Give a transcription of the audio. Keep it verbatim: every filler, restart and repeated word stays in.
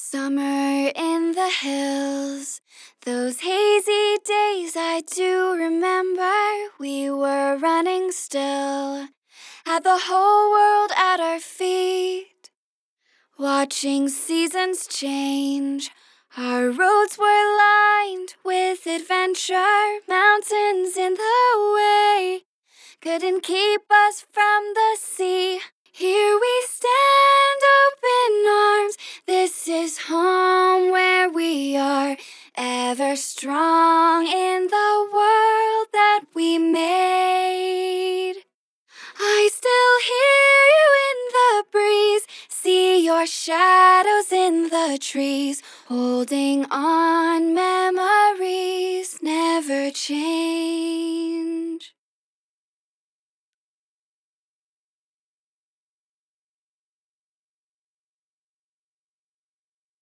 Summer in the hills, those hazy days I do remember. We were running still, had the whole world at our feet, watching seasons change. Our roads were lined with adventure, mountains in the way couldn't keep us from the sea. Here we stand, open arms. This is home where we are, ever strong in the world that we made. I still hear you in the breeze, see your shadows in the trees, holding on, memories never change.